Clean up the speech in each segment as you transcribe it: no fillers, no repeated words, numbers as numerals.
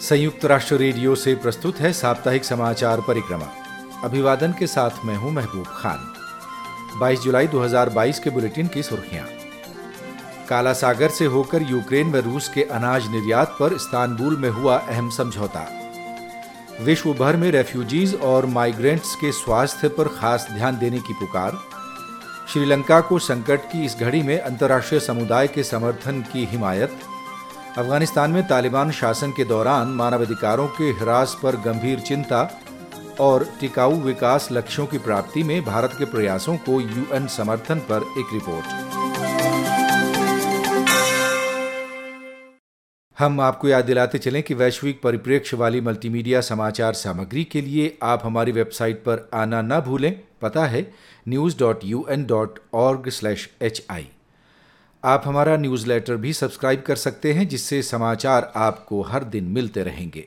संयुक्त राष्ट्र रेडियो से प्रस्तुत है साप्ताहिक समाचार परिक्रमा। अभिवादन के साथ मैं हूं महबूब खान। 22 जुलाई 2022 के बुलेटिन की सुर्खियां। काला सागर से होकर यूक्रेन व रूस के अनाज निर्यात पर इस्तांबुल में हुआ अहम समझौता। विश्व भर में रेफ्यूजीज और माइग्रेंट्स के स्वास्थ्य पर खास ध्यान देने की पुकार। श्रीलंका को संकट की इस घड़ी में अंतर्राष्ट्रीय समुदाय के समर्थन की हिमायत। अफगानिस्तान में तालिबान शासन के दौरान मानवाधिकारों के ह्रास पर गंभीर चिंता और टिकाऊ विकास लक्ष्यों की प्राप्ति में भारत के प्रयासों को यूएन समर्थन पर एक रिपोर्ट। हम आपको याद दिलाते चलें कि वैश्विक परिप्रेक्ष्य वाली मल्टीमीडिया समाचार सामग्री के लिए आप हमारी वेबसाइट पर आना न भूलें। पता है news.un.org/hi। आप हमारा न्यूज़लेटर भी सब्सक्राइब कर सकते हैं, जिससे समाचार आपको हर दिन मिलते रहेंगे।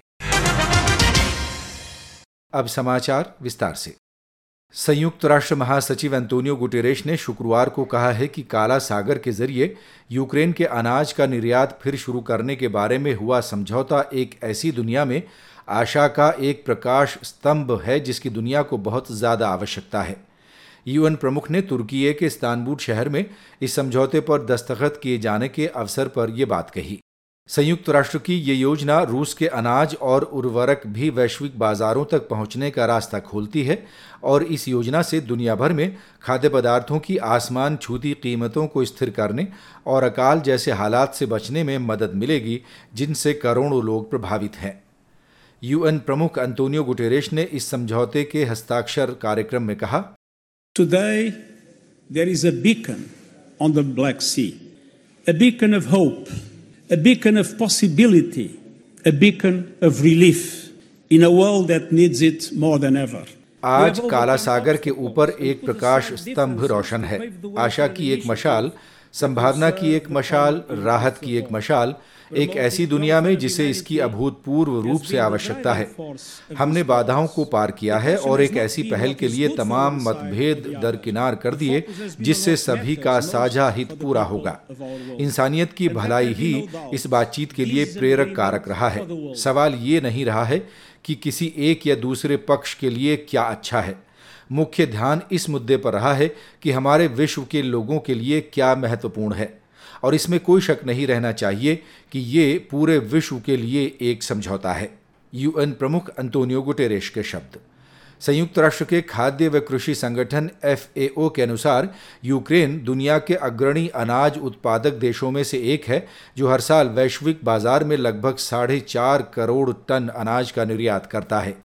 अब समाचार विस्तार से। संयुक्त राष्ट्र महासचिव एंटोनियो गुटेरेश ने शुक्रवार को कहा है कि काला सागर के जरिए यूक्रेन के अनाज का निर्यात फिर शुरू करने के बारे में हुआ समझौता एक ऐसी दुनिया में आशा का एक प्रकाश स्तंभ है जिसकी दुनिया को बहुत ज्यादा आवश्यकता है। यूएन प्रमुख ने तुर्की के इस्तांबुल शहर में इस समझौते पर दस्तखत किए जाने के अवसर पर यह बात कही। संयुक्त राष्ट्र की ये योजना रूस के अनाज और उर्वरक भी वैश्विक बाजारों तक पहुंचने का रास्ता खोलती है और इस योजना से दुनिया भर में खाद्य पदार्थों की आसमान छूती कीमतों को स्थिर करने और अकाल जैसे हालात से बचने में मदद मिलेगी, जिनसे करोड़ों लोग प्रभावित हैं। यूएन प्रमुख एंटोनियो गुटेरेश ने इस समझौते के हस्ताक्षर कार्यक्रम में कहा, Today, there is a beacon on the Black Sea, a beacon of hope, a beacon of possibility, a beacon of relief in a world that needs it more than ever. आज काला सागर के ऊपर एक प्रकाश स्तंभ रोशन है। आशा की एक मशाल, संभावना की एक मशाल, राहत की एक मशाल, एक ऐसी दुनिया में जिसे इसकी अभूतपूर्व रूप से आवश्यकता है। हमने बाधाओं को पार किया है और एक ऐसी पहल के लिए तमाम मतभेद दरकिनार कर दिए जिससे सभी का साझा हित पूरा होगा। इंसानियत की भलाई ही इस बातचीत के लिए प्रेरक कारक रहा है। सवाल ये नहीं रहा है कि किसी एक या दूसरे पक्ष के लिए क्या अच्छा है। मुख्य ध्यान इस मुद्दे पर रहा है कि हमारे विश्व के लोगों के लिए क्या महत्वपूर्ण है, और इसमें कोई शक नहीं रहना चाहिए कि ये पूरे विश्व के लिए एक समझौता है। यूएन प्रमुख एंटोनियो गुटेरेश के शब्द। संयुक्त राष्ट्र के खाद्य व कृषि संगठन FAO के अनुसार यूक्रेन दुनिया के अग्रणी अनाज उत्पादक देशों में से एक है, जो हर साल वैश्विक बाजार में लगभग 4.5 करोड़ टन अनाज का निर्यात करता है।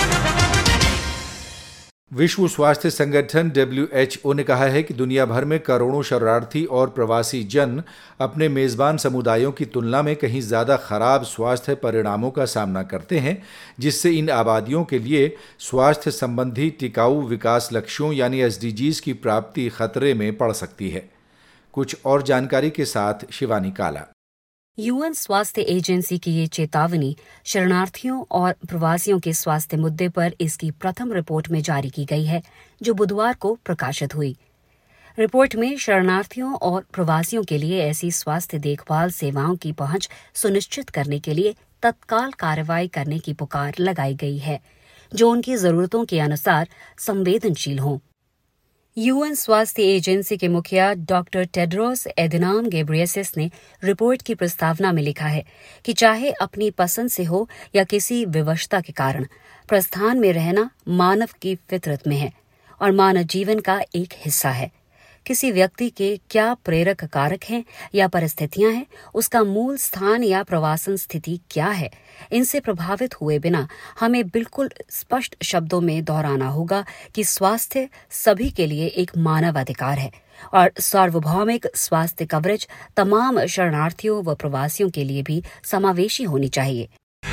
विश्व स्वास्थ्य संगठन WHO ने कहा है कि दुनिया भर में करोड़ों शरणार्थी और प्रवासी जन अपने मेज़बान समुदायों की तुलना में कहीं ज़्यादा खराब स्वास्थ्य परिणामों का सामना करते हैं, जिससे इन आबादियों के लिए स्वास्थ्य संबंधी टिकाऊ विकास लक्ष्यों यानी SDGs की प्राप्ति खतरे में पड़ सकती है। कुछ और जानकारी के साथ शिवानी काला। यूएन स्वास्थ्य एजेंसी की ये चेतावनी शरणार्थियों और प्रवासियों के स्वास्थ्य मुद्दे पर इसकी प्रथम रिपोर्ट में जारी की गई है, जो बुधवार को प्रकाशित हुई। रिपोर्ट में शरणार्थियों और प्रवासियों के लिए ऐसी स्वास्थ्य देखभाल सेवाओं की पहुंच सुनिश्चित करने के लिए तत्काल कार्रवाई करने की पुकार लगाई गई है, जो उनकी जरूरतों के अनुसार संवेदनशील हों। यूएन स्वास्थ्य एजेंसी के मुखिया डॉक्टर टेड्रोस एधनॉम घेब्रेयेसस ने रिपोर्ट की प्रस्तावना में लिखा है कि चाहे अपनी पसंद से हो या किसी विवशता के कारण, प्रस्थान में रहना मानव की फितरत में है और मानव जीवन का एक हिस्सा है। किसी व्यक्ति के क्या प्रेरक कारक हैं या परिस्थितियां हैं, उसका मूल स्थान या प्रवासन स्थिति क्या है, इनसे प्रभावित हुए बिना हमें बिल्कुल स्पष्ट शब्दों में दोहराना होगा कि स्वास्थ्य सभी के लिए एक मानव अधिकार है और सार्वभौमिक स्वास्थ्य कवरेज तमाम शरणार्थियों व प्रवासियों के लिए भी समावेशी होनी चाहिए।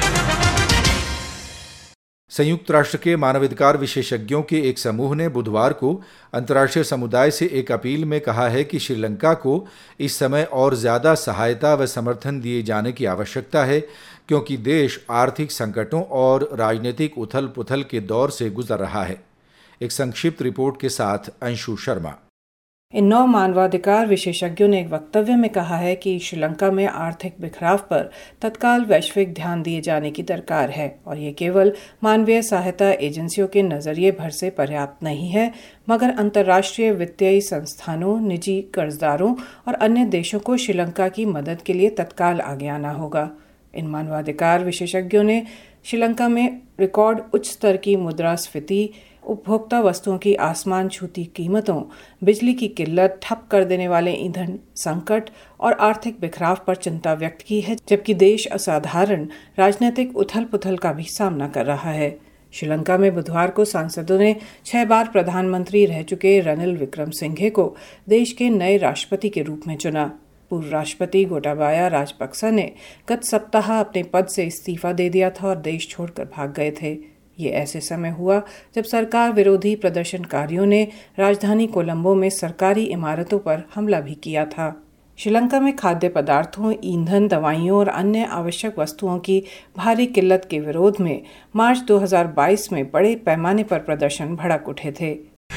संयुक्त राष्ट्र के मानवाधिकार विशेषज्ञों के एक समूह ने बुधवार को अंतर्राष्ट्रीय समुदाय से एक अपील में कहा है कि श्रीलंका को इस समय और ज्यादा सहायता व समर्थन दिए जाने की आवश्यकता है, क्योंकि देश आर्थिक संकटों और राजनीतिक उथल पुथल के दौर से गुजर रहा है। एक संक्षिप्त रिपोर्ट के साथ अंशु शर्मा। इन 9 मानवाधिकार विशेषज्ञों ने एक वक्तव्य में कहा है कि श्रीलंका में आर्थिक बिखराव पर तत्काल वैश्विक ध्यान दिए जाने की दरकार है और ये केवल मानवीय सहायता एजेंसियों के नजरिए भर से पर्याप्त नहीं है, मगर अंतर्राष्ट्रीय वित्तीय संस्थानों, निजी कर्जदारों और अन्य देशों को श्रीलंका की मदद के लिए तत्काल आगे आना होगा। इन मानवाधिकार विशेषज्ञों ने श्रीलंका में रिकॉर्ड उच्च स्तर की मुद्रास्फीति, उपभोक्ता वस्तुओं की आसमान छूती कीमतों, बिजली की किल्लत, ठप कर देने वाले ईंधन संकट और आर्थिक बिखराव पर चिंता व्यक्त की है, जबकि देश असाधारण राजनीतिक उथल-पुथल का भी सामना कर रहा है। श्रीलंका में बुधवार को सांसदों ने 6 बार प्रधानमंत्री रह चुके रनिल विक्रमसिंघे को देश के नए राष्ट्रपति के रूप में चुना। पूर्व राष्ट्रपति गोटाबाया राजपक्सा ने गत सप्ताह अपने पद से इस्तीफा दे दिया था और देश छोड़कर भाग गए थे। ये ऐसे समय हुआ जब सरकार विरोधी प्रदर्शनकारियों ने राजधानी कोलंबो में सरकारी इमारतों पर हमला भी किया था। श्रीलंका में खाद्य पदार्थों, ईंधन, दवाइयों और अन्य आवश्यक वस्तुओं की भारी किल्लत के विरोध में मार्च 2022 में बड़े पैमाने पर प्रदर्शन भड़क उठे थे।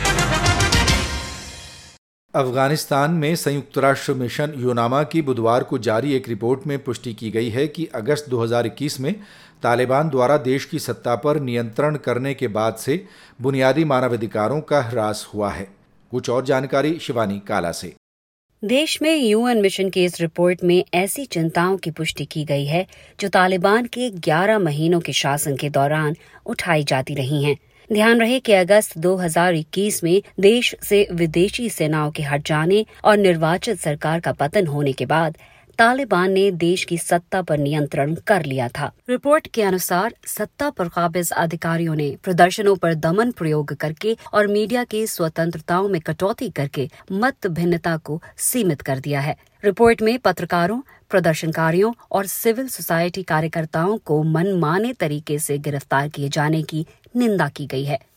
अफगानिस्तान में संयुक्त राष्ट्र मिशन यूनामा की बुधवार को जारी एक रिपोर्ट में पुष्टि की गई है कि अगस्त 2021 में तालिबान द्वारा देश की सत्ता पर नियंत्रण करने के बाद से बुनियादी मानवाधिकारों का ह्रास हुआ है। कुछ और जानकारी शिवानी काला से। देश में यूएन मिशन की इस रिपोर्ट में ऐसी चिंताओं की पुष्टि की गई है जो तालिबान के 11 महीनों के शासन के दौरान उठाई जाती रही हैं। ध्यान रहे कि अगस्त 2021 में देश से विदेशी सेनाओं के हट जाने और निर्वाचित सरकार का पतन होने के बाद तालिबान ने देश की सत्ता पर नियंत्रण कर लिया था। रिपोर्ट के अनुसार सत्ता पर काबिज अधिकारियों ने प्रदर्शनों पर दमन प्रयोग करके और मीडिया की स्वतंत्रताओं में कटौती करके मत भिन्नता को सीमित कर दिया है। रिपोर्ट में पत्रकारों, प्रदर्शनकारियों और सिविल सोसाइटी कार्यकर्ताओं को मनमाने तरीके से गिरफ्तार किए जाने की निंदा की गई है।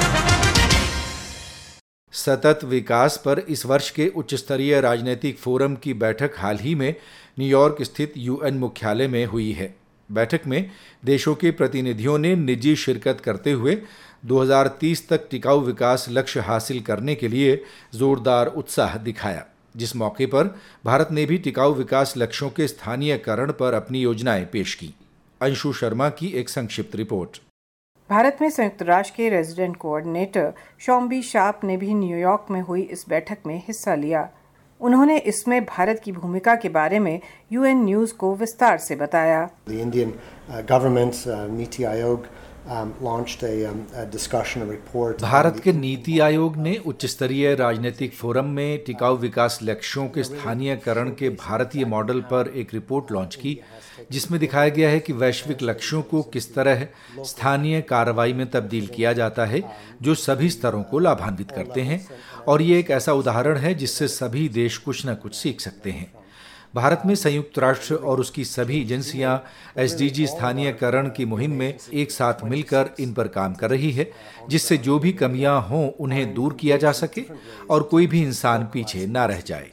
सतत विकास पर इस वर्ष के उच्च स्तरीय राजनीतिक फोरम की बैठक हाल ही में न्यूयॉर्क स्थित यूएन मुख्यालय में हुई है। बैठक में देशों के प्रतिनिधियों ने निजी शिरकत करते हुए 2030 तक टिकाऊ विकास लक्ष्य हासिल करने के लिए जोरदार उत्साह दिखाया, जिस मौके पर भारत ने भी टिकाऊ विकास लक्ष्यों के स्थानीयकरण पर अपनी योजनाएं पेश की। अंशु शर्मा की एक संक्षिप्त रिपोर्ट। भारत में संयुक्त राष्ट्र के रेजिडेंट कोऑर्डिनेटर शॉम्बी शार्प ने भी न्यूयॉर्क में हुई इस बैठक में हिस्सा लिया। उन्होंने इसमें भारत की भूमिका के बारे में यूएन न्यूज़ को विस्तार से बताया। The Indian government's NITI Aayog launched a discussion report. Bharat के नीति आयोग ने उच्च स्तरीय राजनीतिक फोरम में टिकाऊ विकास लक्ष्यों के स्थानीयकरण के भारतीय मॉडल पर एक रिपोर्ट लॉन्च की, जिसमें दिखाया गया है कि वैश्विक लक्ष्यों को किस तरह स्थानीय कार्रवाई में तब्दील किया जाता है जो सभी स्तरों को लाभान्वित करते हैं, और ये एक ऐसा उदाहरण है जिससे सभी देश कुछ न कुछ सीख सकते हैं। भारत में संयुक्त राष्ट्र और उसकी सभी एजेंसियां एसडीजी स्थानीयकरण की मुहिम में एक साथ मिलकर इन पर काम कर रही है, जिससे जो भी कमियां हों उन्हें दूर किया जा सके और कोई भी इंसान पीछे ना रह जाए।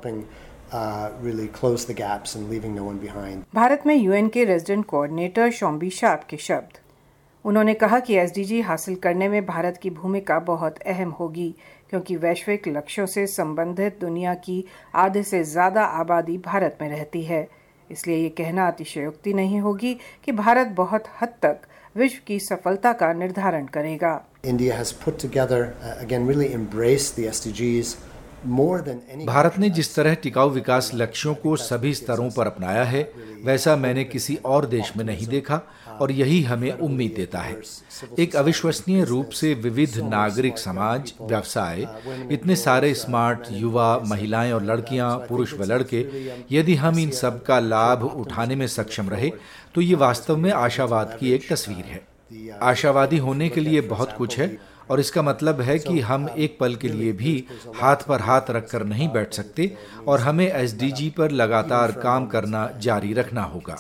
भारत में यूएन के रेजिडेंट कोऑर्डिनेटर शॉम्बी शार्प के शब्द। उन्होंने कहा कि एसडीजी हासिल करने में भारत की भूमिका बहुत अहम होगी, क्योंकि वैश्विक लक्ष्यों से संबंधित दुनिया की आधे से ज्यादा आबादी भारत में रहती है। इसलिए ये कहना अतिशयोक्ति नहीं होगी कि भारत बहुत हद तक विश्व की सफलता का निर्धारण करेगा। India has put together, again, really embraced the SDGs. Bharat ने जिस तरह टिकाऊ विकास लक्ष्यों को सभी स्तरों पर अपनाया है, वैसा मैंने किसी और देश में नहीं देखा, और यही हमें उम्मीद देता है। एक अविश्वसनीय रूप से विविध नागरिक समाज, व्यवसाय, इतने सारे स्मार्ट युवा, महिलाएं और लड़कियां, पुरुष व लड़के, यदि हम इन सब का लाभ उठाने में सक्षम रहे तो ये वास्तव में आशावाद की एक तस्वीर है। आशावादी होने के लिए बहुत कुछ है, और इसका मतलब है कि हम एक पल के लिए भी हाथ पर हाथ रखकर नहीं बैठ सकते, और हमें एसडीजी पर लगातार काम करना जारी रखना होगा।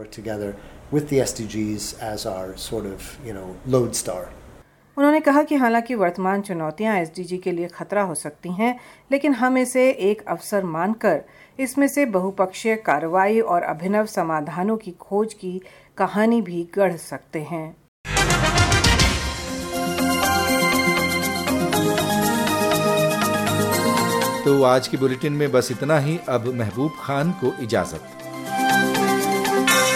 उन्होंने कहा कि हालांकि वर्तमान चुनौतियां एसडीजी के लिए खतरा हो सकती हैं, लेकिन हम इसे एक अवसर मानकर इसमें से बहुपक्षीय कार्रवाई और अभिनव समाधानों की खोज की कहानी भी गढ़ सकते हैं। तो आज के बुलेटिन में बस इतना ही। अब महबूब खान को इजाज़त।